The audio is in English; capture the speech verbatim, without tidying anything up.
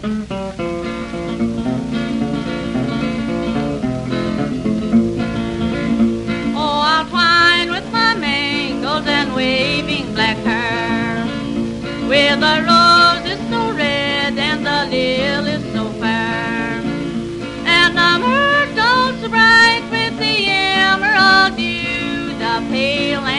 Oh, I'll twine with my mangles and waving black hair, with the roses so red and the lilies so fair, and the myrtle so bright with the emerald dew, the pale